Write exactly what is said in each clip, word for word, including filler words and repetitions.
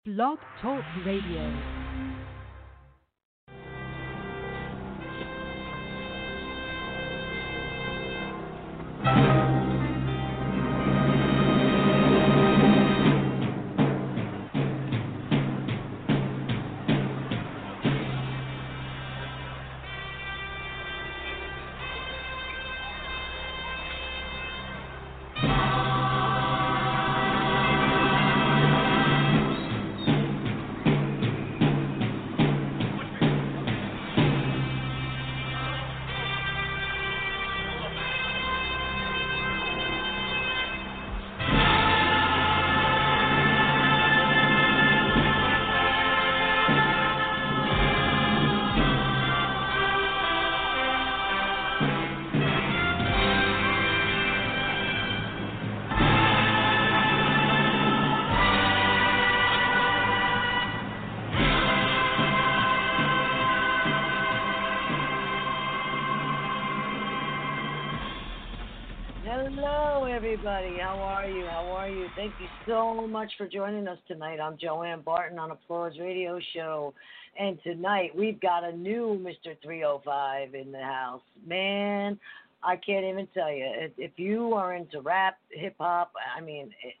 Blog Talk Radio. Hello, everybody. How are you? How are you? Thank you so much for joining us tonight. I'm Joanne Barton on Applause Radio Show. And tonight we've got a new Mister three oh five in the house. Man, I can't even tell you. If, if you are into rap, hip-hop, I mean, it,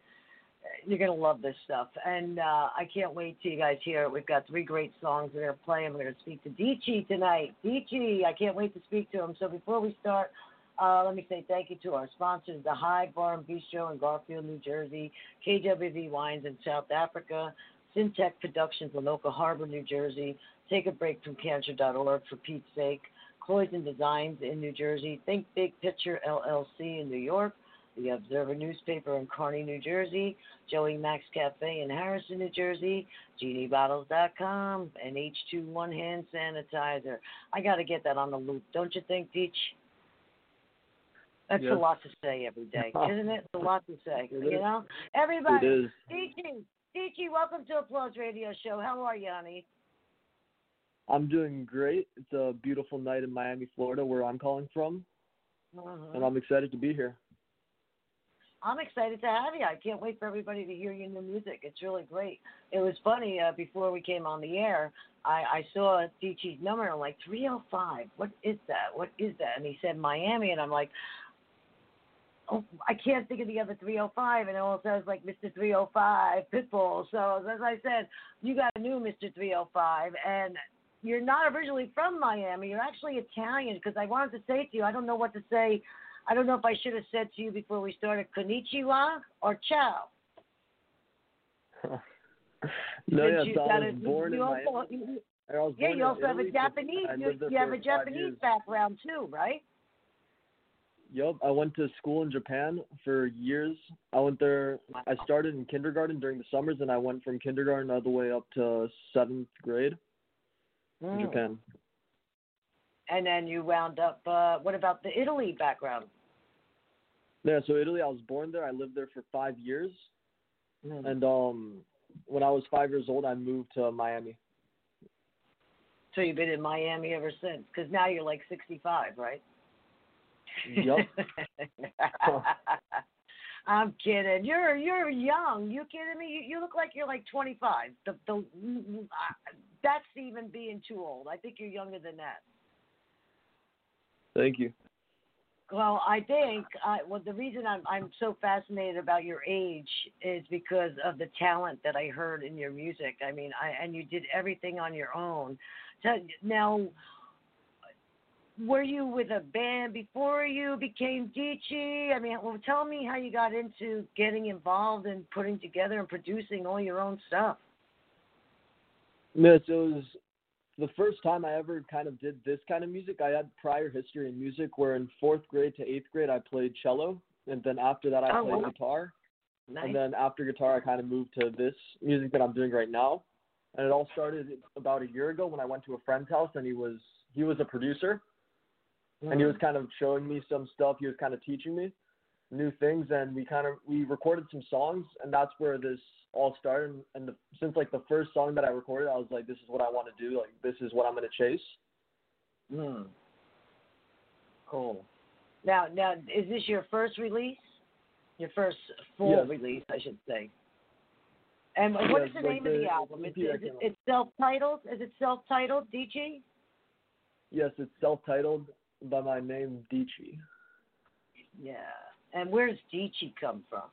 you're going to love this stuff. And uh, I can't wait till you guys hear it. We've got three great songs we're going to play. I'm going to speak to Dici tonight. Dici, I can't wait to speak to him. So before we start, Uh, let me say thank you to our sponsors, the High Bar and Bistro in Garfield, New Jersey, K W V Wines in South Africa, Syntech Productions in Local Harbor, New Jersey, Take a Break from Cancer dot org for Pete's sake, Cloyson Designs in New Jersey, Think Big Picture L L C in New York, the Observer Newspaper in Kearney, New Jersey, Joey Max Cafe in Harrison, New Jersey, Genie Bottles dot com, and H two one Hand Sanitizer. I got to get that on the loop, don't you think, Deech? That's yes. a lot to say every day, isn't it? It's a lot to say, it you is. know? Everybody, It is. Dici, Dici, welcome to Applause Radio Show. How are you, honey? I'm doing great. It's a beautiful night in Miami, Florida, where I'm calling from, Uh-huh. and I'm excited to be here. I'm excited to have you. I can't wait for everybody to hear your new music. It's really great. It was funny, uh, before we came on the air, I, I saw Dici's number, and I'm like, three oh five, what is that? What is that? And he said Miami, and I'm like, oh, I can't think of the other three oh five, and it all sounds like Mister three oh five, Pitbull. So as I said, you got a new Mister three oh five, and you're not originally from Miami. You're actually Italian, because I wanted to say to you, I don't know what to say. I don't know if I should have said to you before we started, konnichiwa or ciao. no, Since yeah, you so I got was a- born you in also, Miami. you- I was yeah, born you in also have a Italy, but Japanese. I You, lived there you have for a five Japanese years. background too, right? Yup, I went to school in Japan for years. I went there. I started in kindergarten during the summers, and I went from kindergarten all the way up to seventh grade in Mm. Japan. And then you wound up. Uh, what about the Italy background? Yeah, so Italy, I was born there. I lived there for five years. Mm. And um, when I was five years old, I moved to Miami. So you've been in Miami ever since? Because now you're like sixty-five, right? Yup. I'm kidding. You're you're young. You kidding me? You, you look like you're like twenty-five. The the that's even being too old. I think you're younger than that. Thank you. Well, I think uh, well the reason I'm I'm so fascinated about your age is because of the talent that I heard in your music. I mean, I and you did everything on your own. So, now, were you with a band before you became Dici? I mean, well, tell me how you got into getting involved and putting together and producing all your own stuff. Yes, it was the first time I ever kind of did this kind of music. I had prior history in music where in fourth grade to eighth grade I played cello, and then after that I Oh, played wow. guitar. Nice. And then after guitar I kind of moved to this music that I'm doing right now. And it all started about a year ago when I went to a friend's house, and he was he was a producer. And he was kind of showing me some stuff. He was kind of teaching me new things, and we kind of we recorded some songs, and that's where this all started. And the, since like the first song that I recorded, I was like, this is what I want to do. Like, this is what I'm going to chase. Mm. Cool. Now, now, is this your first release? Your first full Yes. release, I should say. And what Yes, is the like name of the the album? E Is, P that is came it out. it's self-titled? Is it self-titled, D G? Yes, it's self-titled by my name, Dici. Yeah. And where does Dici come from?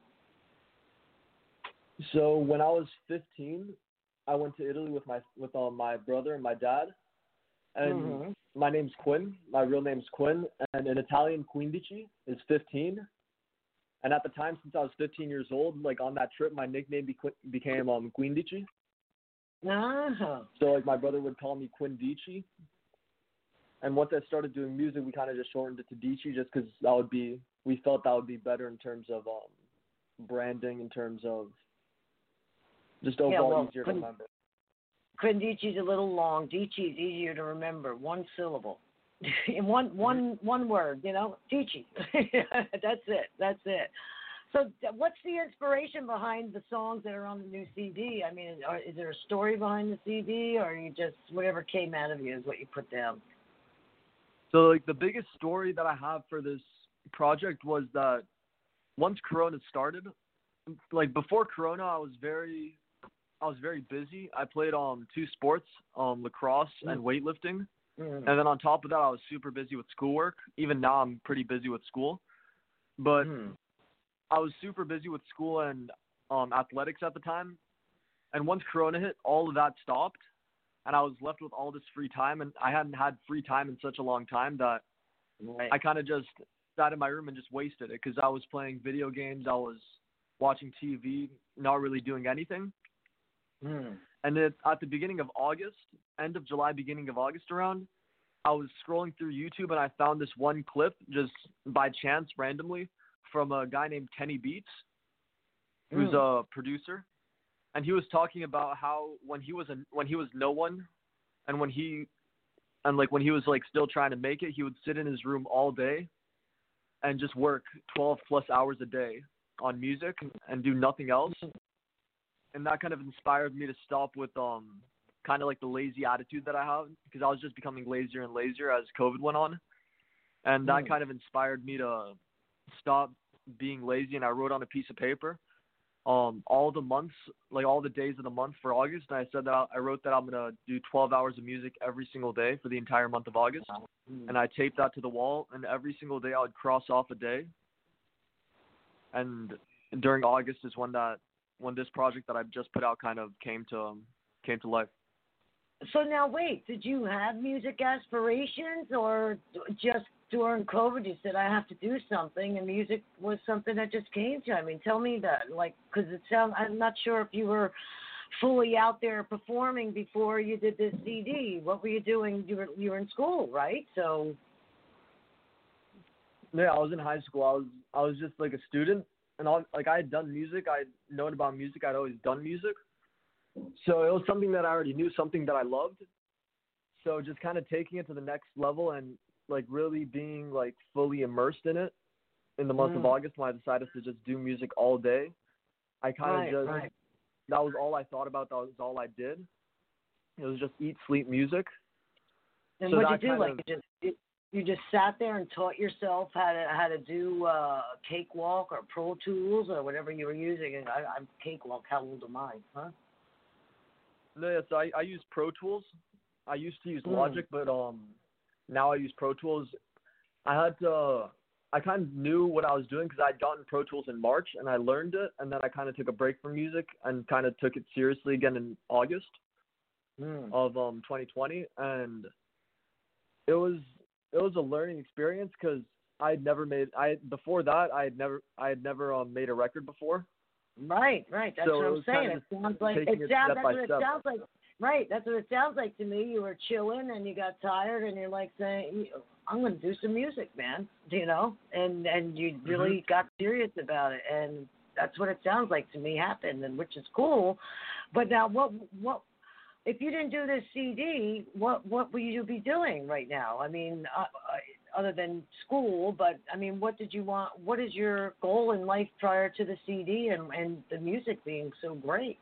So when I was fifteen, I went to Italy with my with uh, my brother and my dad, and Mhm. my name's Quinn. My real name's Quinn, and in Italian, quindici is fifteen. And at the time, since I was fifteen years old, like on that trip, my nickname be- became um Quindici. Uh-huh. So like my brother would call me Quindici. And once I started doing music, we kind of just shortened it to Dici, just because that would be we felt that would be better in terms of um branding, in terms of just overall yeah, well, easier to Quin- remember. Quindici's a little long. Dici is easier to remember. One syllable. In one one one word, you know, Dici. That's it. That's it. So, what's the inspiration behind the songs that are on the new C D? I mean, is, are, is there a story behind the C D, or you just whatever came out of you is what you put down? So like the biggest story that I have for this project was that once Corona started, like before Corona, I was very, I was very busy. I played um two sports, um lacrosse and weightlifting. Mm. And then on top of that, I was super busy with schoolwork. Even now, I'm pretty busy with school. But Mm. I was super busy with school and um, athletics at the time. And once Corona hit, all of that stopped. And I was left with all this free time. And I hadn't had free time in such a long time that Right. I kind of just sat in my room and just wasted it because I was playing video games. I was watching T V, not really doing anything. Mm. And then at the beginning of August, end of July, beginning of August around, I was scrolling through YouTube and I found this one clip just by chance, randomly, from a guy named Kenny Beats, who's Mm. a producer. And he was talking about how when he was a, when he was no one, and when he and like when he was like still trying to make it, he would sit in his room all day and just work twelve plus hours a day on music and do nothing else. And that kind of inspired me to stop with um kind of like the lazy attitude that I have, because I was just becoming lazier and lazier as COVID went on. And that Mm. kind of inspired me to stop being lazy. And I wrote on a piece of paper um all the months, like all the days of the month for August. And I said that I, I wrote that I'm going to do twelve hours of music every single day for the entire month of August. Mm. And I taped that to the wall, and every single day I would cross off a day. And during August is when that when this project that I've just put out kind of came to um, came to life. So now, wait, did you have music aspirations, or just during COVID you said I have to do something, and music was something that just came to you? I mean, tell me that, like, because it sounds, I'm not sure if you were fully out there performing before you did this C D. What were you doing? You were you were in school, right? So. Yeah, I was in high school. I was I was just like a student, and all, like I had done music. I had known about music. I'd always done music, so it was something that I already knew, something that I loved. So just kind of taking it to the next level and like really being like fully immersed in it in the month Mm. of August, when I decided to just do music all day. I kind of Right, just right. that was all I thought about. That was all I did. It was just eat, sleep, music. And So what'd that you do? kind Like of- you just you, you just sat there and taught yourself how to how to do uh, Cakewalk or Pro Tools or whatever you were using. And I, I'm Cakewalk. How old am I? Huh? No, yeah, so I, I use Pro Tools. I used to use Mm. Logic, but um, now I use Pro Tools. I had to, I kind of knew what I was doing because I'd gotten Pro Tools in March and I learned it, and then I kind of took a break from music and kind of took it seriously again in August Mm. of um twenty twenty, and it was it was a learning experience because I had never made I before that I had never I had never um made a record before. Right, right. That's So what it I'm was saying. kind It of sounds like it taking it sounds. step That's by what it step. sounds like. Right. That's what it sounds like to me. You were chilling and you got tired and you're like saying, "I'm going to do some music, man." You know, and and you really Mm-hmm. got serious about it, and that's what it sounds like to me happened, and which is cool. But now, what what if you didn't do this C D? What what will you be doing right now? I mean, uh, other than school, but I mean, what did you want? What is your goal in life prior to the C D and and the music being so great?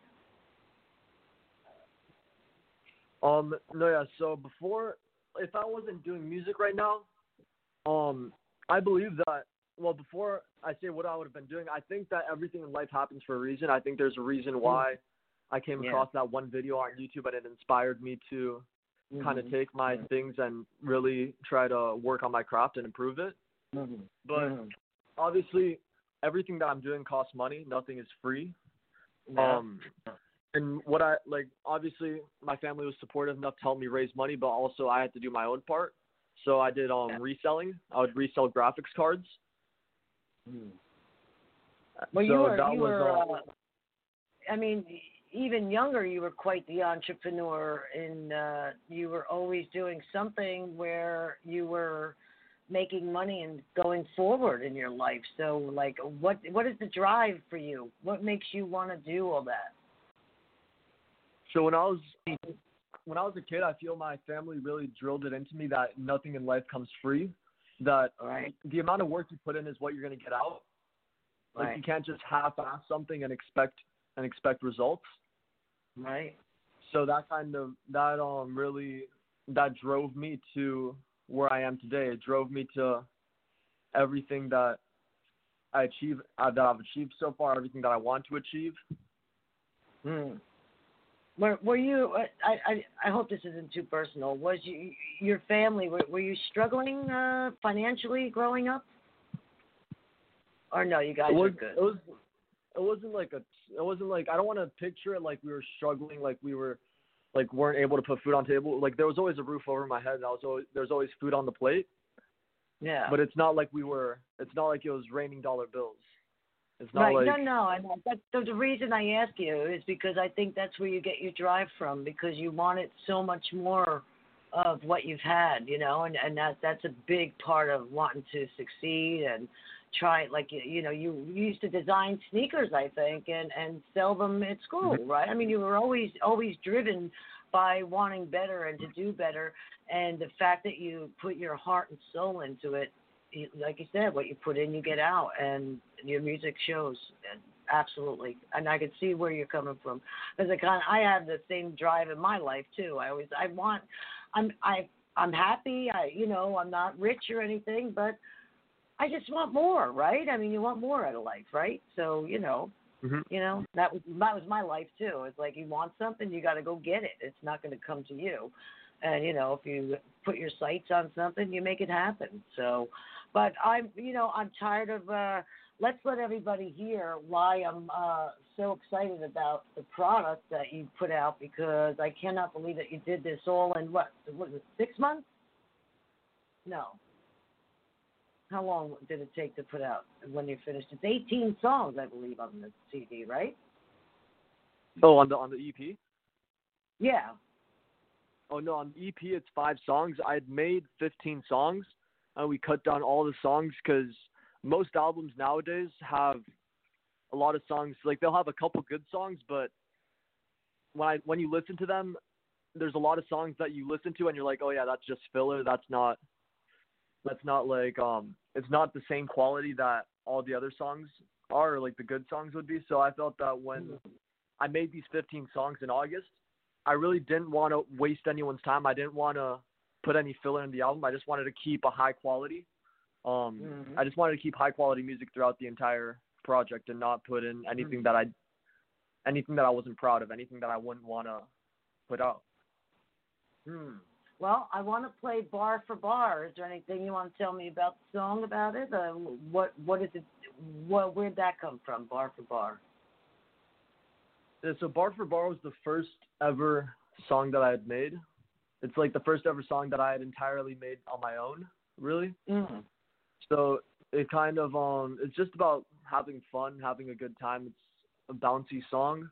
Um, no, yeah. So before, if I wasn't doing music right now, um, I believe that. Well, before I say what I would have been doing, I think that everything in life happens for a reason. I think there's a reason why I came Yeah. across that one video on YouTube, and it inspired me to Mm-hmm. kind of take my mm-hmm. things and really try to work on my craft and improve it. Mm-hmm. But mm-hmm. obviously, everything that I'm doing costs money. Nothing is free. Yeah. Um, and what I like, obviously, my family was supportive enough to help me raise money, but also I had to do my own part. So I did um Yeah. reselling. I would resell graphics cards. Mm. Well, so you were, that you was, were uh, uh, I mean, even younger, you were quite the entrepreneur, and uh, you were always doing something where you were making money and going forward in your life. So, like, what what is the drive for you? What makes you want to do all that? So when I was when I was a kid, I feel my family really drilled it into me that nothing in life comes free. That Right. the amount of work you put in is what you're going to get out. Like Right. you can't just half-ass something and expect and expect results. Right. So that kind of that um really that drove me to where I am today. It drove me to everything that I achieve uh, that I've achieved so far, everything that I want to achieve. Hmm. Were were you? I, I I hope this isn't too personal. Was you your family? Were, were you struggling uh, financially growing up? Or no, you guys It was, were good. It was. It wasn't like a. It wasn't like I don't want to picture it like we were struggling, like we were, like weren't able to put food on the table. Like there was always a roof over my head. And I was always there was always food on the plate. Yeah. But it's not like we were. It's not like it was raining dollar bills. It's not Right. like No, no. I know. That, the, the reason I ask you is because I think that's where you get your drive from, because you wanted so much more of what you've had, you know, and, and that that's a big part of wanting to succeed and try it. Like, you, you know, you, you used to design sneakers, I think, and, and sell them at school, Mhm. right? I mean, you were always, always driven by wanting better and to do better. And the fact that you put your heart and soul into it, you, like you said, what you put in, you get out, and your music shows. And absolutely, and I can see where you're coming from. Because I kind, I have the same drive in my life too. I always, I want, I'm, I, I'm happy. I, you know, I'm not rich or anything, but I just want more, right? I mean, you want more out of life, right? So, you know, Mhm. you know, that was that was my life too. It's like you want something, you got to go get it. It's not going to come to you. And you know, if you put your sights on something, you make it happen. So, but I'm, you know, I'm tired of. Uh, let's let everybody hear why I'm uh, so excited about the product that you put out, because I cannot believe that you did this all in what was it, six months? No. How long did it take to put out when you finished? It's eighteen songs, I believe, on the C D, right? Oh, on the on the E P. Yeah. Oh no, on the E P it's five songs. I had made fifteen songs, and we cut down all the songs because most albums nowadays have a lot of songs. Like they'll have a couple good songs, but when I when you listen to them, there's a lot of songs that you listen to and you're like, oh yeah, that's just filler. That's not. That's not like um, it's not the same quality that all the other songs are, or like the good songs would be. So I felt that when I made these fifteen songs in August, I really didn't want to waste anyone's time. I didn't want to put any filler in the album. I just wanted to keep a high quality. Um, Mm-hmm. I just wanted to keep high quality music throughout the entire project and not put in anything mm-hmm. that I, anything that I wasn't proud of, anything that I wouldn't want to put out. Hmm. Well, I want to play Bar for Bar. Is there anything you want to tell me about the song, about it? Uh, what what is it? What, where'd that come from, Bar for Bar? Yeah, so Bar for Bar was the first ever song that I had made. It's like the first ever song that I had entirely made on my own, really. Mm. So it kind of um, it's just about having fun, having a good time. It's a bouncy song.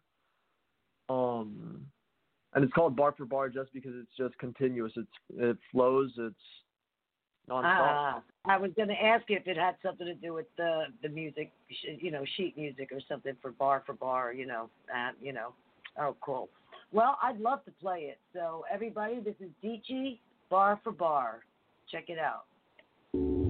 Um. And it's called Bar for Bar just because it's just continuous. It's it flows. It's nonstop. Ah, I was going to ask you if it had something to do with the the music, you know, sheet music or something for Bar for Bar. You know, uh, you know. Oh, cool. Well, I'd love to play it. So everybody, this is Dici, Bar for Bar. Check it out.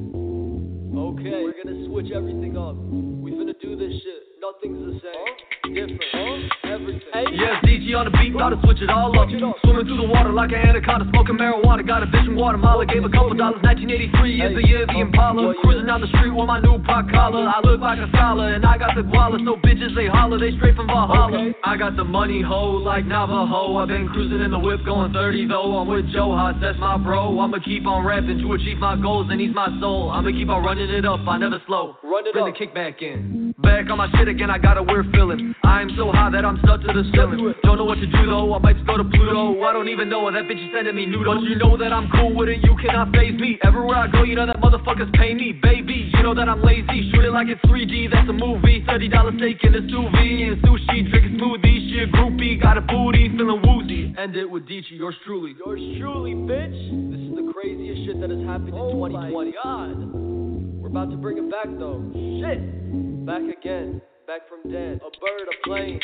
Okay, we're gonna switch everything up. We finna do this shit. Nothing's the same. different, huh? Everything. Yeah, D G on the beat, about to switch it all up. Swimming through the water like an anaconda, smoking marijuana. Got a bitch from Guatemala, gave a couple dollars. nineteen eighty-three is the year of the Impala. Cruising down the street with my new pot collar. I look like a scholar, and I got the guala, so bitches they holler, they straight from Valhalla. Okay. I got the money ho like Navajo. I've been cruising in the whip, going thirty though. I'm with Joe Haas, that's my bro. I'ma keep on rapping to achieve my goals, and he's my soul. I'ma keep on running it up, I never slow. Run it Bring up. the kick back in. Back on my shit again, I got a weird feeling. I'm so high that I'm stuck to the ceiling. Don't know what to do though, I might just go to Pluto. I don't even know that bitch is sending me noodles. You know that I'm cool with it, you cannot faze me. Everywhere I go, you know that motherfuckers pay me. Baby, you know that I'm lazy, shoot it like it's three D, that's a movie. thirty dollar steak in a sous vide and sushi, drinking smoothie. She a groupie, got a booty, feeling woozy. End it with Dici, yours truly. Yours truly, bitch. This is the craziest shit that has happened in Oh twenty twenty. God. We're about to bring it back though. Shit. Back again. Back from dead. A bird, a plane.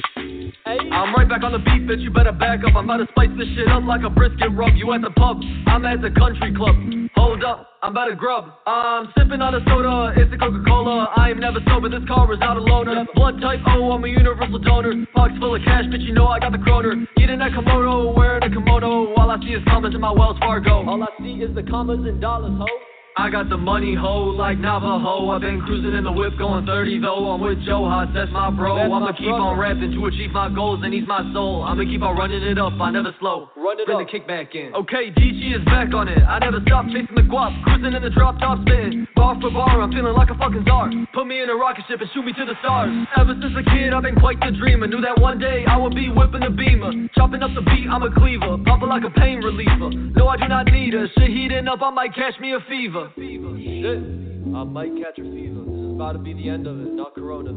Hey. I'm right back on the beat, bitch, you better back up. I'm about to spice this shit up like a brisket rub. You at the pub, I'm at the country club. Hold up, I'm about to grub. I'm sipping on a soda, it's a Coca-Cola. I am never sober, this car is out of loaner. Blood type O, I'm a universal donor. Pockets full of cash, bitch, you know I got the kroner. Eating that kimono, wearing a kimono. All I see is commas in my Wells Fargo. All I see is the commas and dollars, ho. I got the money ho like Navajo. I've been cruising in the whip, going thirty though. I'm with Joe Haas, that's my bro. That's I'ma my keep brother. on rapping to achieve my goals, and he's my soul. I'ma keep on running it up, I never slow. Run it Bring up. the kick back in. Okay, Dici is back on it. I never stop chasing the guap, cruising in the drop top spin. Bar for bar, I'm feeling like a fucking czar. Put me in a rocket ship and shoot me to the stars. Ever since a kid, I've been quite the dreamer. Knew that one day I would be whipping the beamer, chopping up the beat. I'm a cleaver, popping like a pain reliever. No, I do not need her. Shit heating up, I might catch me a fever. Shit. I might catch a fever. This is about to be the end of it. Not Corona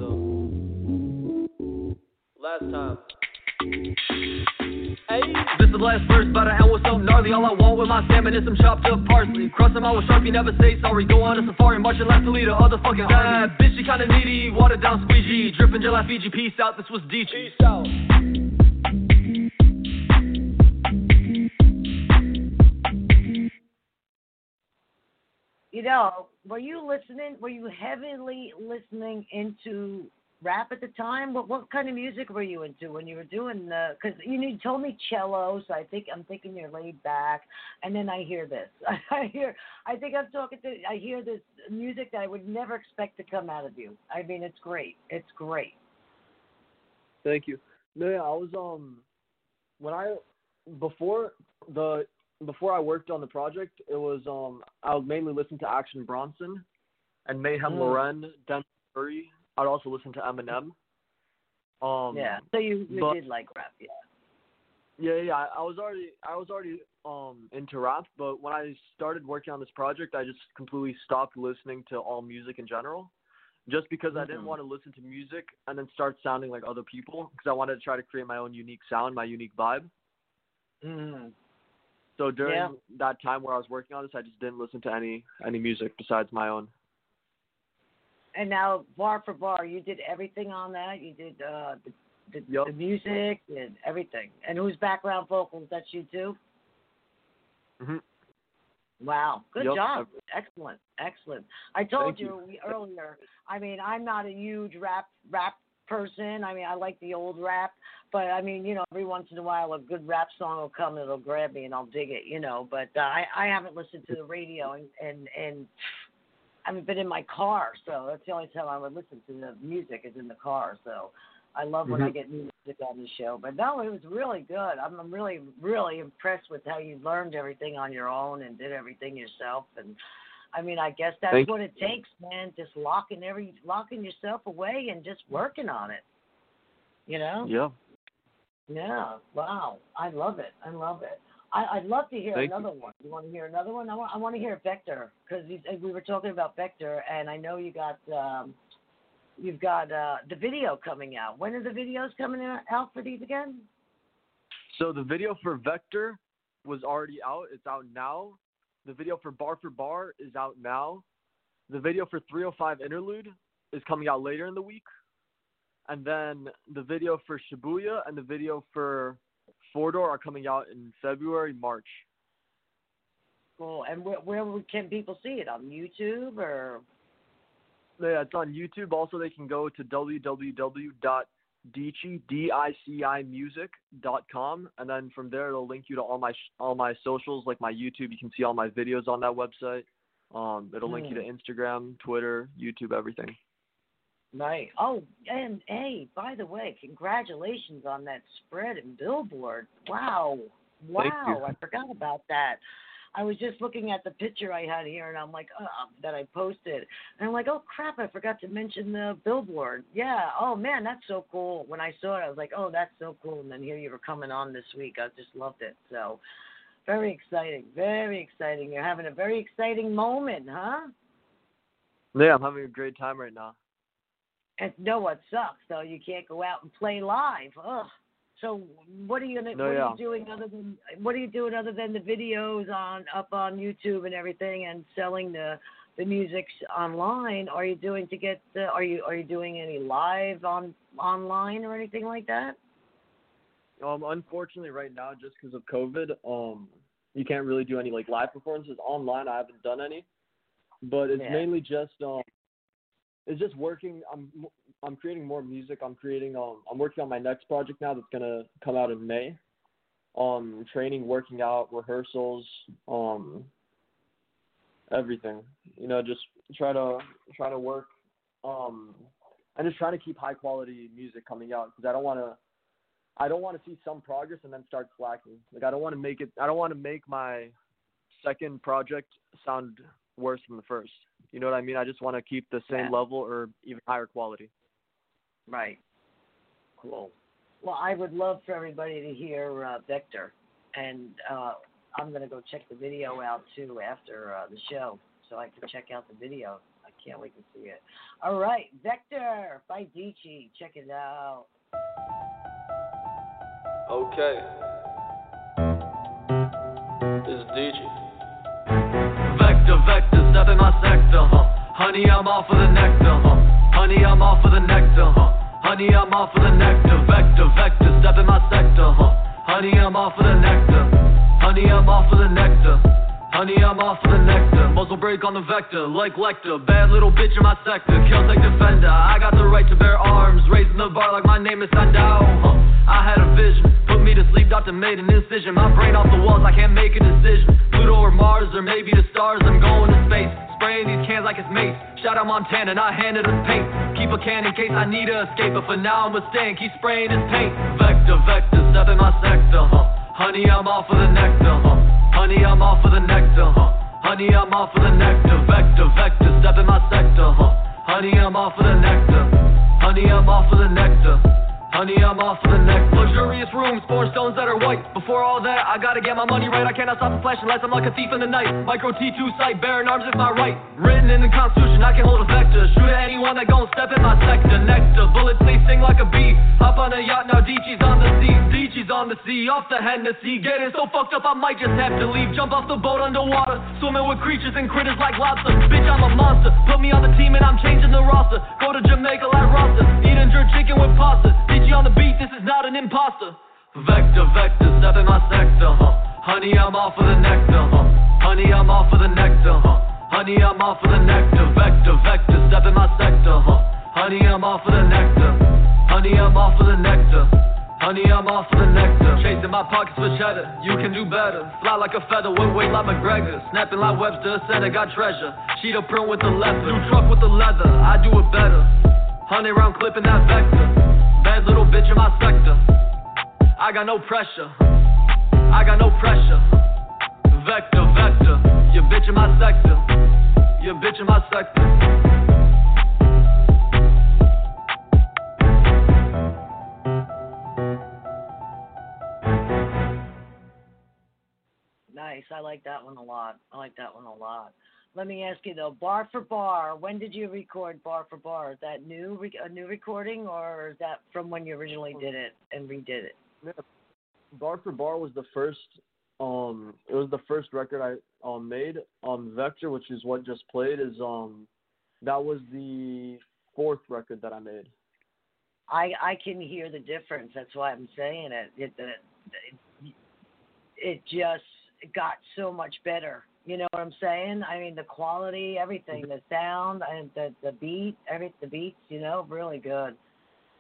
though. Last time. Hey. This is the last verse, but I am with something gnarly. All I want with my salmon is some chopped up parsley. Cross them out with Sharpie, never say sorry. Go on a safari, marching left to lead a other fucking bad bitch, she kinda needy. Watered down squeegee, dripping gel like Fiji. Peace out, this was Dici. Peace out. You know, were you listening? Were you heavily listening into rap at the time? What what kind of music were you into when you were doing the? Because you, know, you told me cello, so I think I'm thinking you're laid back, and then I hear this. I hear. I think I'm talking to. I hear this music that I would never expect to come out of you. I mean, it's great. It's great. Thank you. No, yeah, I was um when I before the before I worked on the project, it was um I would mainly listen to Action Bronson and Mayhem Mm. Loren, Denver Curry. I'd also listen to Eminem. Um, Yeah. So you, you but- did like rap, yeah. Yeah, yeah. I, I was already I was already um into rap, but when I started working on this project, I just completely stopped listening to all music in general, just because I didn't Mhm. want to listen to music and then start sounding like other people, because I wanted to try to create my own unique sound, my unique vibe. Mm. So during Yeah. that time where I was working on this, I just didn't listen to any any music besides my own. And now, bar for bar, you did everything on that. You did uh, the, the, Yep. the music and everything. And whose background vocals? That's you too. hmm Wow, good Yep. job. Excellent, excellent. I told Thank you, we, earlier. I mean, I'm not a huge rap rap person. I mean, I like the old rap, but I mean, you know, every once in a while, a good rap song will come and it'll grab me and I'll dig it, you know. But uh, I I haven't listened to the radio and and and I haven't been in my car, so that's the only time I would listen to the music is in the car. So I love when Mhm. I get new music on the show. But no, it was really good. I'm, I'm really, really impressed with how you learned everything on your own and did everything yourself. And I mean, I guess that's Thank what it takes, man. Just locking every, locking yourself away and just working on it. You know? Yeah. Yeah. Wow. I love it. I love it. I, I'd love to hear Thank another one. You want to hear another one? I want, I want to hear Vector, because we were talking about Vector, and I know you got um, you've got uh, the video coming out. When are the videos coming out for these again? So the video for Vector was already out. It's out now. The video for Bar for Bar is out now. The video for three oh five Interlude is coming out later in the week. And then the video for Shibuya and the video for Four Door are coming out in February, March. Cool. And where, where can people see it? On YouTube or? Yeah, it's on YouTube. Also, they can go to w w w dot Dici, D I C I music dot com, and then from there it'll link you to all my all my socials, like my YouTube. You can see all my videos on that website. Um, it'll link you to Instagram, Twitter, YouTube, everything. Right. Oh, and hey, by the way, congratulations on that spread in Billboard. Wow. Wow, I forgot about that. I was just looking at the picture I had here, and I'm like, uh, that I posted. And I'm like, oh, crap, I forgot to mention the Billboard. Yeah, oh, man, that's so cool. When I saw it, I was like, oh, that's so cool. And then here you were coming on this week. I just loved it. So very exciting, very exciting. You're having a very exciting moment, huh? Yeah, I'm having a great time right now. And you know what sucks, though? You can't go out and play live. Ugh. So what are you gonna, no, what yeah. are you doing other than what are you doing other than the videos on up on YouTube and everything and selling the the music online? Are you doing to get the, are you are you doing any live on online or anything like that? Um, unfortunately, right now, just because of COVID, um, you can't really do any like live performances online. I haven't done any, but it's yeah. mainly just um, it's just working. I'm I'm creating more music. I'm creating um I'm working on my next project now that's gonna come out in May. Um, training, working out, rehearsals, um, everything. You know, just try to try to work. Um, I'm just trying to keep high quality music coming out because I don't want to. I don't want to see some progress and then start slacking. Like I don't want to make it. I don't want to make my second project sound worse than the first. You know what I mean? I just want to keep the same yeah. level or even higher quality. Right. Cool. Well, I would love for everybody to hear uh, Vector, and uh, I'm going to go check the video out, too, after uh, the show, so I can check out the video. I can't wait to see it. All right, Vector by Dici. Check it out. Okay. This is Dici. Vector, Vector, step in my sector, huh? Honey, I'm off of the nectar, huh? Honey, I'm off of the nectar, huh? Honey, I'm off of the nectar. Vector, Vector, step in my sector, huh? Honey, I'm off of the nectar. Honey, I'm off of the nectar. Honey, I'm off of the nectar. Muzzle break on the vector, like Lecter. Bad little bitch in my sector, Celtic defender. I got the right to bear arms, raising the bar like my name is Sandow, huh? I had a vision, put me to sleep, doctor made an incision. My brain off the walls, I can't make a decision. Pluto or Mars, or maybe the stars, I'm going to space. Spraying these cans like it's mace. Shout out Montana, not handed us paint. Keep a can in case I need to escape, but for now I'm a staying, keep spraying this paint. Vector, Vector, step in my sector, huh? Honey, I'm off of the nectar, huh? Honey, I'm off of the nectar, huh? Honey, I'm off of the nectar. Vector, Vector, step in my sector, huh? Honey, I'm off of the nectar. Honey, I'm off of the nectar. Honey, I'm off of the neck. Luxurious rooms, four stones that are white. Before all that, I gotta get my money right. I cannot stop the flash unless I'm like a thief in the night. Micro T two sight, bearing arms is my right. Written in the Constitution, I can hold a vector. Shoot at anyone that gon' step in my sector. Nectar, bullets they sting like a bee. Hop on a yacht, now Dici's on the sea. Dici's on the sea, off the Hennessy. Getting so fucked up, I might just have to leave. Jump off the boat underwater, swimming with creatures and critters like lobster. Bitch, I'm a monster. Put me on the team and I'm changing the roster. Go to Jamaica like Rasta, eating jerk chicken with pasta. Dici on the beat, this is not an imposter. Vector, Vector, step in my sector, huh? Honey, I'm off of the nectar, huh? Honey, I'm off of the nectar, huh? Honey, I'm off of the nectar. Vector, Vector, step in my sector, huh? Honey, I'm off of the nectar. Honey, I'm off of the nectar. Honey, I'm off of the nectar. Chasing my pockets for cheddar, you can do better. Fly like a feather, with weight like McGregor. Snapping like Webster, center got treasure. Sheet of print with the leather, new truck with the leather. I do it better. Hundred round clip in that Vector. Bad little bitch in my sector. I got no pressure. I got no pressure. Vector, Vector. Your bitch in my sector. Your bitch in my sector. Nice. I like that one a lot. I like that one a lot. Let me ask you though, Bar for Bar. When did you record Bar for Bar? Is that new, re- a new recording, or is that from when you originally did it and redid it? Yeah. Bar for Bar was the first. Um, it was the first record I um made. Um, Vector, which is what just played, is um, that was the fourth record that I made. I I can hear the difference. That's why I'm saying it. It it, it, it just got so much better. You know what I'm saying? I mean, the quality, everything, the sound, and the the beat, every the beats. You know, really good.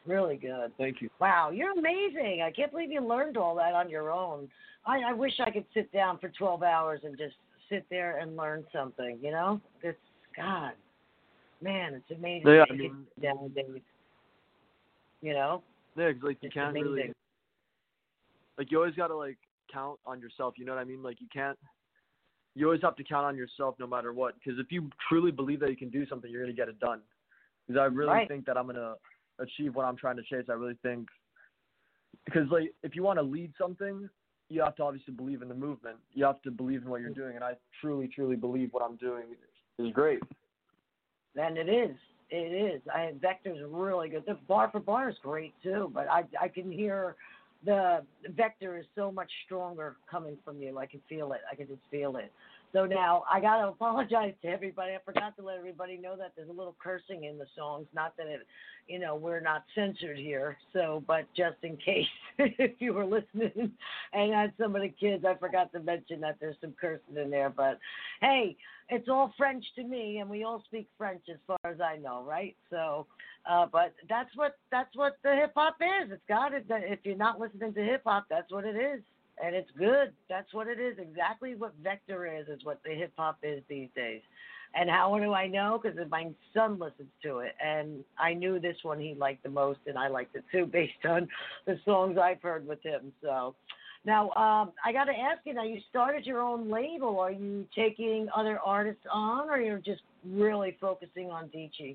Really good. Thank you. Wow, you're amazing. I can't believe you learned all that on your own. I, I wish I could sit down for twelve hours and just sit there and learn something, you know? It's, God, man, it's amazing. Yeah, that I you mean, can nowadays, you know? yeah, 'cause, like, you It's can't amazing. really, like, you always got to, like, count on yourself, you know what I mean? Like, you can't, you always have to count on yourself no matter what, because if you truly believe that you can do something, you're going to get it done. Because I really Right. think that I'm going to achieve what I'm trying to chase. I really think, because, like, if you want to lead something, you have to obviously believe in the movement. You have to believe in what you're doing, and I truly, truly believe what I'm doing is great. And it is. It is. I Vector's really good. The bar for bar is great too, but I I can hear the Vector is so much stronger coming from you. I can feel it. I can just feel it. So now I got to apologize to everybody. I forgot to let everybody know that there's a little cursing in the songs. Not that it, you know, we're not censored here. So, but just in case if you were listening and had some of the kids, I forgot to mention that there's some cursing in there. But hey, it's all French to me, and we all speak French as far as I know, right? So, uh, but that's what that's what the hip hop is. It's got it. If you're not listening to hip hop, that's what it is. And it's good. That's what it is. Exactly what Vector is, is what the hip-hop is these days. And how do I know? Because my son listens to it. And I knew this one he liked the most, and I liked it too, based on the songs I've heard with him. So now um, I got to ask you, now you started your own label. Are you taking other artists on, or you're just really focusing on Dici?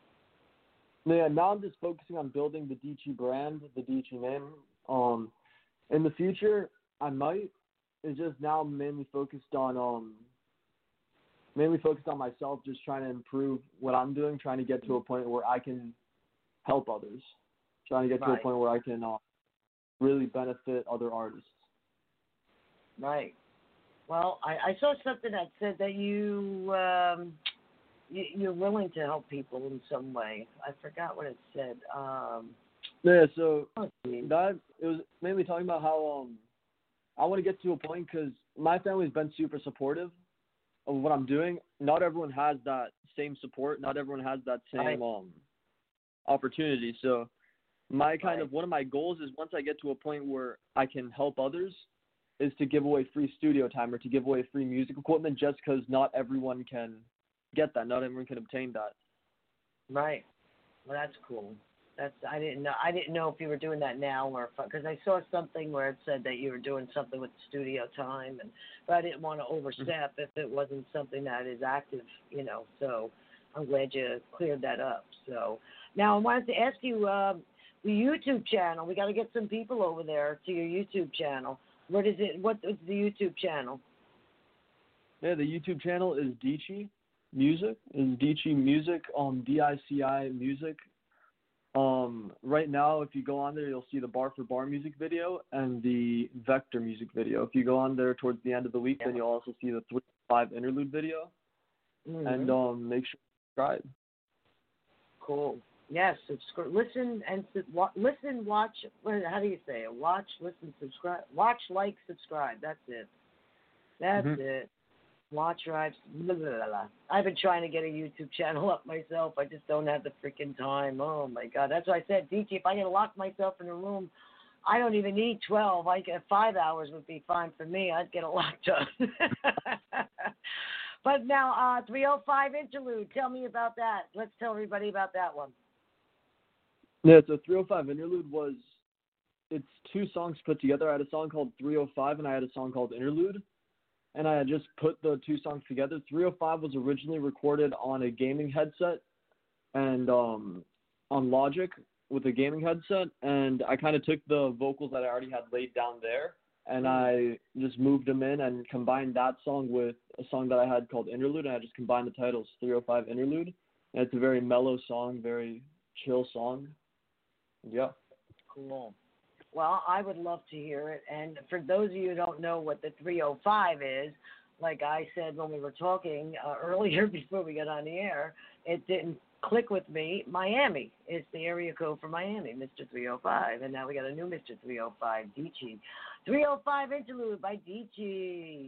Yeah, now I'm just focusing on building the Dici brand, the Dici name. Um, in the future, I might. It's just now mainly focused on um mainly focused on myself, just trying to improve what I'm doing, trying to get to a point where I can help others, trying to get to Right. a point where I can uh, really benefit other artists. Right. Well, I, I saw something that said that you, um, you you're willing to help people in some way. I forgot what it said. Um, Yeah, so let's see. that it was mainly talking about how um I want to get to a point because my family's been super supportive of what I'm doing. Not everyone has that same support. Not everyone has that same Right. um opportunity. So my kind Right. of one of my goals is once I get to a point where I can help others is to give away free studio time or to give away free music equipment, just because not everyone can get that. Not everyone can obtain that. Right. Well, that's cool. That's I didn't know. I didn't know if you were doing that now or because I saw something where it said that you were doing something with studio time, and but I didn't want to overstep if it wasn't something that is active, you know. So I'm glad you cleared that up. So now I wanted to ask you um, the YouTube channel. We got to get some people over there to your YouTube channel. What is it? What is the YouTube channel? Yeah, the YouTube channel is Dici Music. Is Dici Music, um, D I C I Music. Um, right now, if you go on there, you'll see the Bar for Bar music video and the Vector music video. If you go on there towards the end of the week, Yeah. then you'll also see the three oh five interlude video. Mm-hmm. And um, make sure you subscribe. Cool. Yes, subscribe. Listen and su- wa- listen, watch. what- How do you say it? Watch, listen, subscribe. Watch, like, subscribe. That's it. That's Mhm. it. Watch, drive. Blah, blah, blah, blah. I've been trying to get a YouTube channel up myself. I just don't have the freaking time. Oh my God. That's why I said, D J, if I can lock myself in a room, I don't even need twelve. I get five hours would be fine for me. I'd get a lot done. But now, uh, three oh five interlude. Tell me about that. Let's tell everybody about that one. Yeah, so three oh five interlude was, it's two songs put together. I had a song called three oh five and I had a song called Interlude. And I had just put the two songs together. three oh five was originally recorded on a gaming headset and um, on Logic with a gaming headset. And I kind of took the vocals that I already had laid down there and I just moved them in and combined that song with a song that I had called Interlude. And I just combined the titles, three oh five Interlude. And it's a very mellow song, very chill song. Yeah. Cool. Well, I would love to hear it. And for those of you who don't know what the three oh five is, like I said when we were talking uh, earlier before we got on the air, it didn't click with me. Miami is the area code for Miami, Mister three oh five. And now we got a new Mister three oh five, Dici. three oh five Interlude by Dici.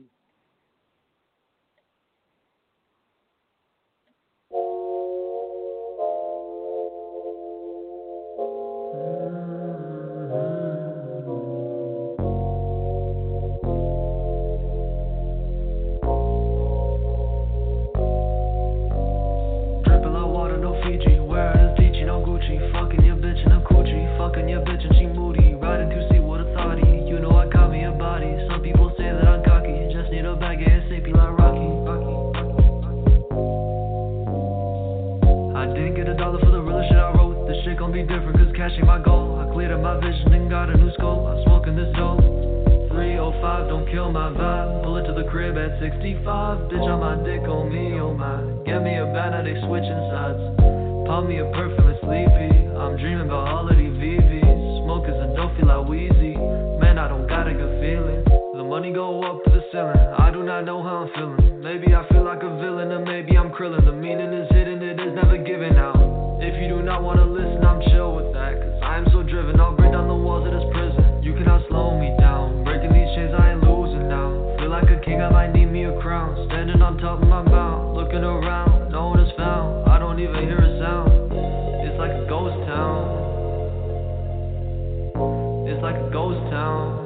cash ain't my goal. I cleared up my vision and got a new scope. I'm smoking this dope. three oh five, don't kill my vibe. Pull it to the crib at sixty-five. Bitch on my dick, on me, oh my. Get me a band, now they switching sides. Pop me a perfume and sleepy. I'm dreaming about all of these V Vs. Smokers and don't feel like Wheezy. Man, I don't got a good feeling. The money go up to the ceiling. I do not know how I'm feeling. Maybe I feel like a villain, or maybe I'm Krillin. The meaning is hidden, it is never given out. If you do not wanna listen, I'm chill with that. Cause I am so driven, I'll break down the walls of this prison. You cannot slow me down. Breaking these chains, I ain't losing now. Feel like a king, I might need me a crown. Standing on top of my mountain, looking around, no one is found. I don't even hear a sound. It's like a ghost town. It's like a ghost town.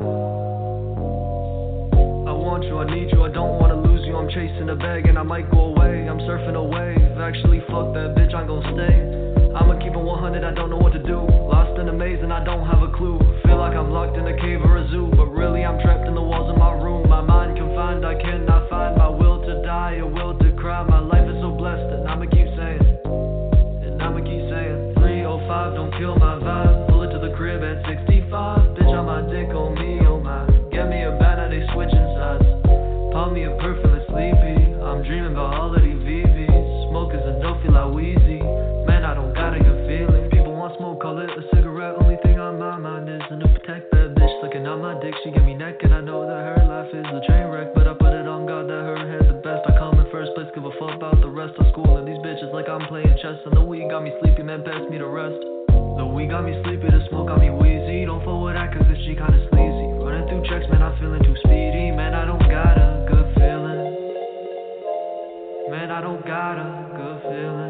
I want you, I need you, I don't wanna lose you. I'm chasing a bag and I might go away. I'm surfing a wave, actually fuck that bitch, I'm gon' stay. I'ma keep it one hundred, I don't know what to do. Lost in a maze and I don't have a clue. Feel like I'm locked in a cave or a zoo, but really I'm trapped in the walls of my room. My mind confined, I cannot find my will to die, a will to cry. My life is so blessed and I'ma keep saying, and I'ma keep saying, three oh five, don't kill my vibe. Pull it to the crib at sixty-five. Bitch on my dick, on me, oh my. Get me a band, now they switching sides. Pop me a perfume and sleepy. I'm dreaming about all of these V Vs. Smokers and don't feel like Wheezy. Man, I don't got a good feeling. People want smoke, call it a cigarette. Only thing on my mind is to protect that bitch. Looking on my dick, she give me neck. And I know that her life is a train wreck. But I put it on God that her head the best. I come in first place, give a fuck about the rest of school. And these bitches like I'm playing chess. And the weed got me sleepy, man, pass me the rest. The weed got me sleepy, the smoke got me wheezy. Don't fuck with that cause this shit kinda sleazy. Running through checks, man, I'm feeling too speedy. Man, I don't got a good feeling. Man, I don't got a good feeling.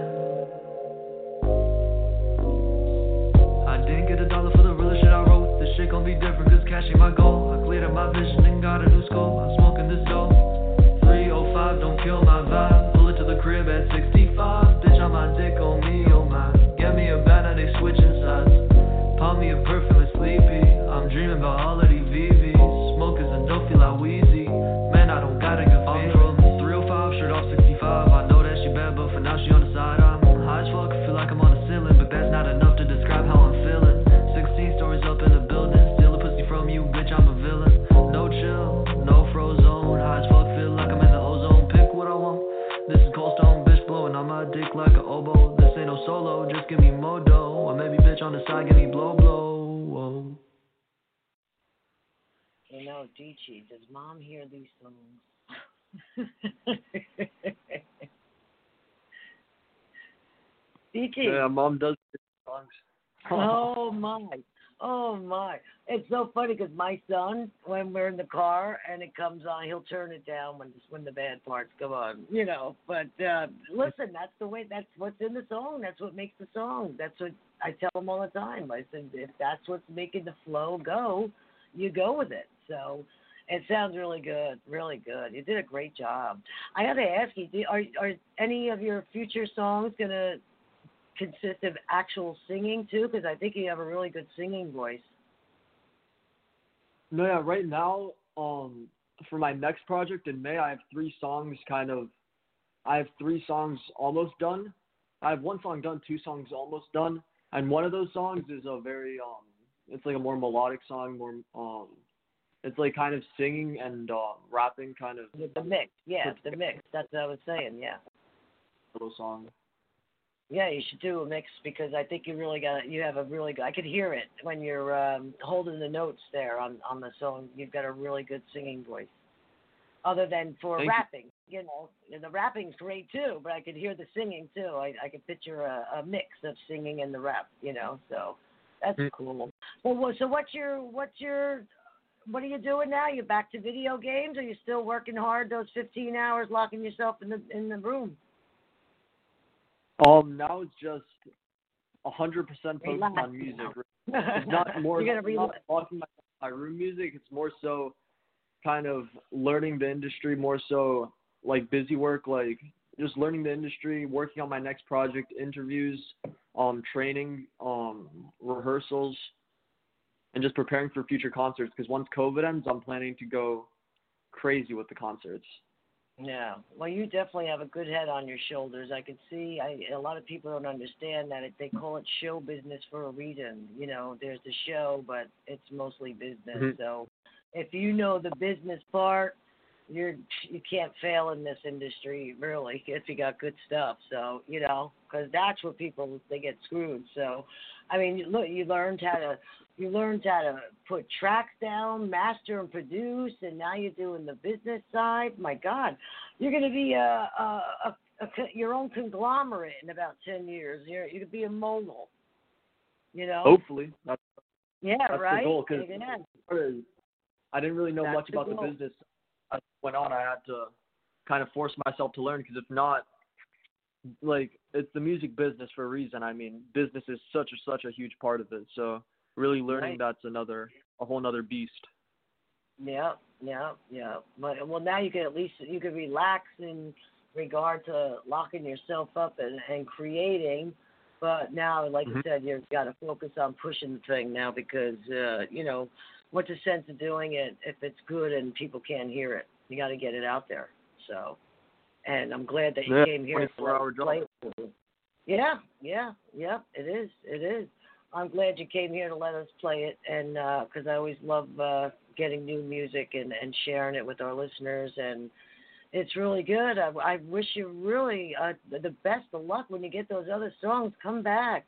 I didn't get a dollar for the real shit I wrote. This shit gon' be different cause cash ain't my goal. I cleared up my vision and got a new scope. I'm smoking this dope. three oh five, don't kill my vibe. Pull it to the crib at sixty-five. Bitch on my dick, on me, oh my. Get me a band, now they switching sides. Pop me a perfume and sleepy. I'm dreaming about all of these V Vs. Smokers and don't feel like Wheezy. Man, I don't got a good feeling. I'm from three oh five, straight off sixty-five. I know that she bad, but for now she on the side. I'm high as fuck, feel like I'm on the ceiling. But that's not enough to describe how I'm feeling. sixteen stories up in the building. Steal a pussy from you, bitch, I'm a villain. No chill, no frozone. High as fuck, feel like I'm in the ozone. Pick what I want. This is Cold Stone, bitch, blowing on my dick like an oboe. This ain't no solo, just give me modo. Or maybe bitch on the side, give me blow blow. Whoa. You know, Dichi, does mom hear these songs? Dichi. Yeah, mom does songs. Oh my. Oh my. It's so funny because my son, when we're in the car and it comes on, he'll turn it down when when the bad parts come on, you know. But uh, listen, that's the way, that's what's in the song. That's what makes the song. That's what I tell him all the time. I said, if that's what's making the flow go, you go with it. So it sounds really good, really good. You did a great job. I got to ask you, do, are are any of your future songs going to consist of actual singing too? Because I think you have a really good singing voice. No, yeah, right now, um, for my next project in May, I have three songs kind of, I have three songs almost done. I have one song done, two songs almost done. And one of those songs is a very, um, it's like a more melodic song, more, um, it's like kind of singing and uh, rapping kind of. The mix, yeah, the mix. That's what I was saying, yeah. Little song. Yeah, you should do a mix because I think you really got, you have a really good, I could hear it when you're um, holding the notes there on, on the song. You've got a really good singing voice. Other than for Thank rapping, you. you know, the rapping's great too, but I could hear the singing too. I, I could picture a, a mix of singing and the rap, you know, so that's mm. cool. Well, so what's your, what's your, what are you doing now? You back to video games? Or are you still working hard those fifteen hours, locking yourself in the in the room? Um, now it's just a hundred percent focused on music. It's not more You're gonna not locking my, my room music. It's more so kind of learning the industry, more so like busy work, like just learning the industry, working on my next project, interviews, um, training, um, rehearsals, and just preparing for future concerts. Because once COVID ends, I'm planning to go crazy with the concerts. Yeah. Well, you definitely have a good head on your shoulders. I can see. I, a lot of people don't understand that it, they call it show business for a reason. You know, there's the show, but it's mostly business. Mm-hmm. So, if you know the business part, you're you can't fail in this industry really if you got good stuff. So you know, because that's where people they get screwed. So, I mean, look, you learned how to. You learned how to put tracks down, master and produce, and now you're doing the business side. My God, you're going to be a, a, a, a, your own conglomerate in about ten years. You're you could be a mogul. You know. Hopefully, that's, yeah, that's right. the goal. Because yeah. I didn't really know that's much the about goal. the business. As it went on, I had to kind of force myself to learn. Because if not, like it's the music business for a reason. I mean, business is such a such a huge part of it. So. Really learning right. that's another a whole nother beast. Yeah, yeah, yeah. But well, now you can at least you can relax in regard to locking yourself up and, and creating. But now, like mm-hmm. I said, you've got to focus on pushing the thing now because uh, you know what's the sense of doing it if it's good and people can't hear it? You got to get it out there. So, and I'm glad that you yeah, came here. twenty-four hour job. Yeah, yeah, yeah. It is. It is. I'm glad you came here to let us play it, and because uh, I always love uh, getting new music and, and sharing it with our listeners, and it's really good. I, I wish you really uh, the best of luck when you get those other songs. Come back.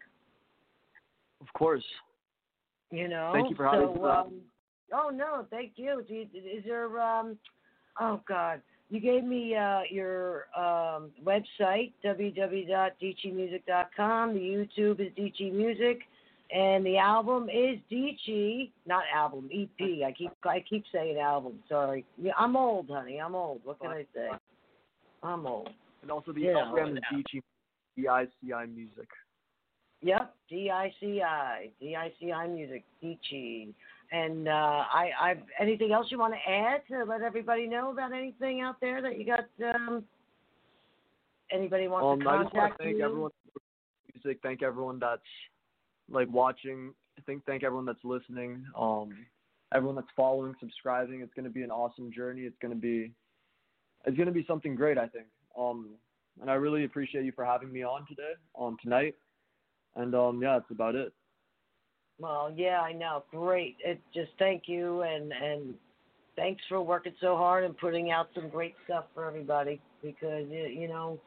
Of course. You know. Thank you for having so, me. Um, oh no, thank you. Do you. Is there? Um, oh God. You gave me uh, your um, website, w w w dot d g music dot com. The YouTube is D G Music. And the album is D G, not album, E P. I keep I keep saying album. Sorry, yeah, I'm old, honey. I'm old. What can I say? I'm old. And also the you program know. is D G, D I C I Music. Yep, D I C I, D I C I Music, D G. And uh, I, I, anything else you want to add to let everybody know about anything out there that you got? Um, anybody wants um, to contact I just want to thank you? everyone for music. Thank everyone that's like watching. I think thank everyone that's listening. Um, everyone that's following, subscribing. It's going to be an awesome journey. It's going to be, it's going to be something great. I think. Um, and I really appreciate you for having me on today, on tonight. And um, yeah, that's about it. Well, yeah, I know. Great. It just thank you and and thanks for working so hard and putting out some great stuff for everybody because you know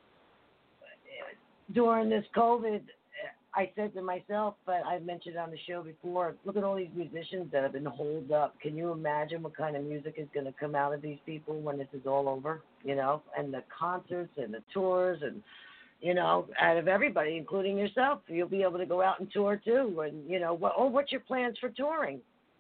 during this COVID, I said to myself, but I've mentioned on the show before, look at all these musicians that have been holed up. Can you imagine what kind of music is going to come out of these people when this is all over? You know, and the concerts and the tours and. You know, out of everybody, including yourself, you'll be able to go out and tour too. And you know, what? Oh, what's your plans for touring?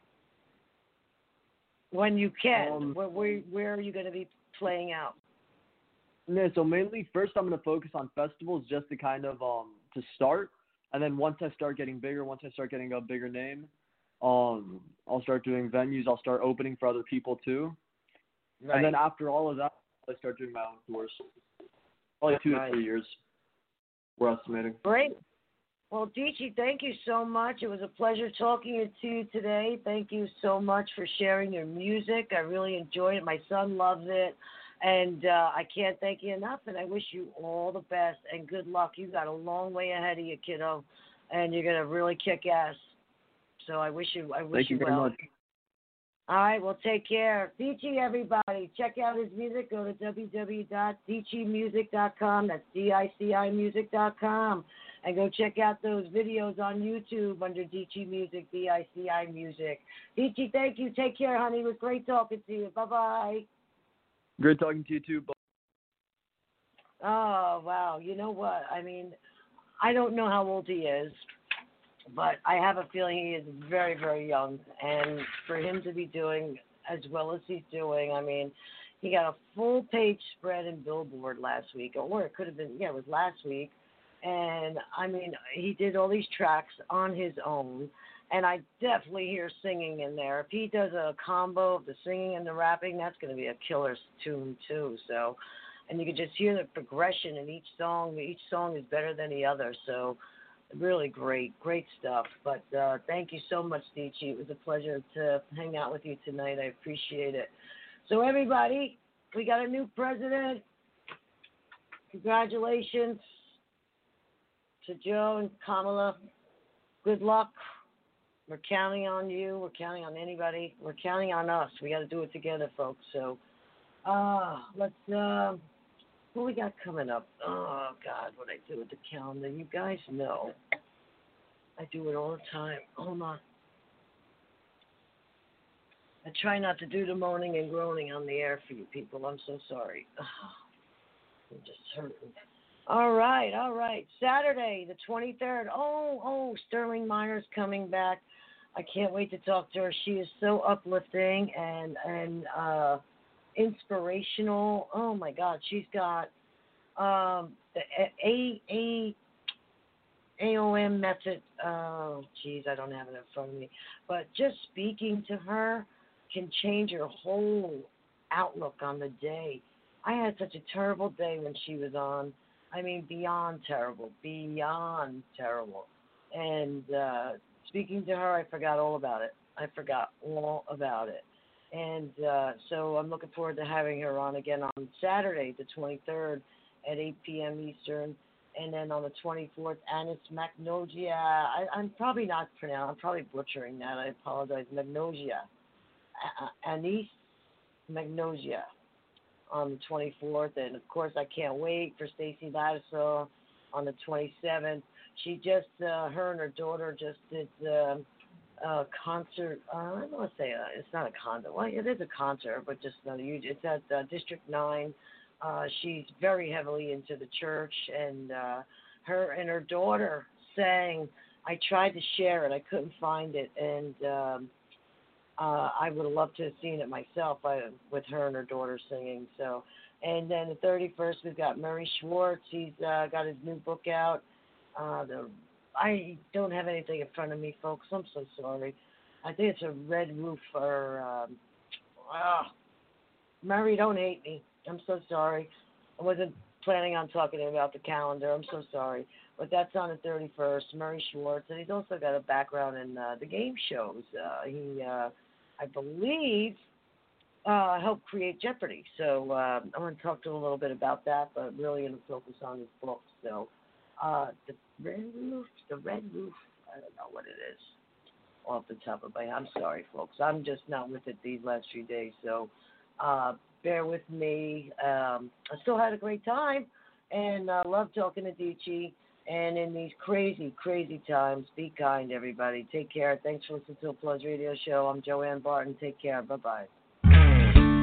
When you can, Um, where, where where are you going to be playing out? Yeah, so mainly first I'm going to focus on festivals just to kind of um to start, and then once I start getting bigger, once I start getting a bigger name, um, I'll start doing venues. I'll start opening for other people too, Right. and then after all of that, I start doing my own tours. Probably two Right. to three years. We're estimating. Great. Well, Dici, thank you so much. It was a pleasure talking to you today. Thank you so much for sharing your music. I really enjoyed it. My son loves it. And uh, I can't thank you enough. And I wish you all the best and good luck. You got a long way ahead of you, kiddo. And you're going to really kick ass. So I wish you I wish Thank you very well. much. All right, well, take care. Dici, everybody. Check out his music. Go to w w w dot d c music dot com. That's D I C I music dot com. And go check out those videos on YouTube under Dici Music, D I C I Music. Dici, thank you. Take care, honey. It was great talking to you. Bye-bye. Great talking to you, too. Oh, wow. You know what? I mean, I don't know how old he is. But I have a feeling he is very, very young. And for him to be doing as well as he's doing, I mean, he got a full page spread in Billboard last week. Or it could have been, yeah, it was last week. And, I mean, he did all these tracks on his own. And I definitely hear singing in there. If he does a combo of the singing and the rapping, that's going to be a killer tune, too. So, and you can just hear the progression in each song. Each song is better than the other. So, really great, great stuff. But uh, thank you so much, Dici. It was a pleasure to hang out with you tonight. I appreciate it. So everybody, we got a new president. Congratulations to Joe and Kamala. Good luck. We're counting on you. We're counting on anybody. We're counting on us. We got to do it together, folks. So, uh, let's, uh, what we got coming up? Oh, God, what I do with the calendar. You guys know. I do it all the time. Hold on. I try not to do the moaning and groaning on the air for you people. I'm so sorry. Oh, I'm just hurting. All right, all right. Saturday, the twenty-third. Oh, oh, Sterling Meyer's coming back. I can't wait to talk to her. She is so uplifting and and uh, inspirational. Oh my God, she's got um, the A A A O M method. Oh, geez, I don't have it in front of me. But just speaking to her can change your whole outlook on the day. I had such a terrible day when she was on. I mean, beyond terrible, beyond terrible. And uh, speaking to her, I forgot all about it. I forgot all about it. And uh, so I'm looking forward to having her on again on Saturday, the twenty-third at eight p.m. Eastern. And then on the twenty-fourth, Anis Magnogia. I, I'm probably not pronouncing, I'm probably butchering that. I apologize. Magnogia. A- Anis Magnogia on the twenty-fourth. And, of course, I can't wait for Stacey Lattisaw on the twenty-seventh. She just, uh, her and her daughter just did uh, a concert. Uh, I don't want to say uh, it's not a concert. Well, it is a concert, but just not a huge. It's at uh, District nine. Uh, she's very heavily into the church, and uh, her and her daughter sang. I tried to share it. I couldn't find it, and um, uh, I would have loved to have seen it myself I, with her and her daughter singing. So, and then the thirty-first, we've got Murray Schwartz. He's uh, got his new book out. Uh, the, I don't have anything in front of me, folks. I'm so sorry. I think it's a Red Roof or, um, ah, Murray, don't hate me. I'm so sorry. I wasn't planning on talking about the calendar. I'm so sorry. But that's on the thirty-first, Murray Schwartz. And he's also got a background in uh, the game shows. Uh, he, uh, I believe, uh, helped create Jeopardy. So uh, I want to talk to him a little bit about that, but really going to focus on his book. So uh, the Red Roof, the Red Roof, I don't know what it is off the top of my head. I'm sorry, folks. I'm just not with it these last few days. So uh, bear with me. Um, I still had a great time and uh, love talking to Dici. And in these crazy, crazy times, be kind, everybody. Take care. Thanks for listening to Applause Radio Show. I'm Joanne Barton. Take care. Bye-bye.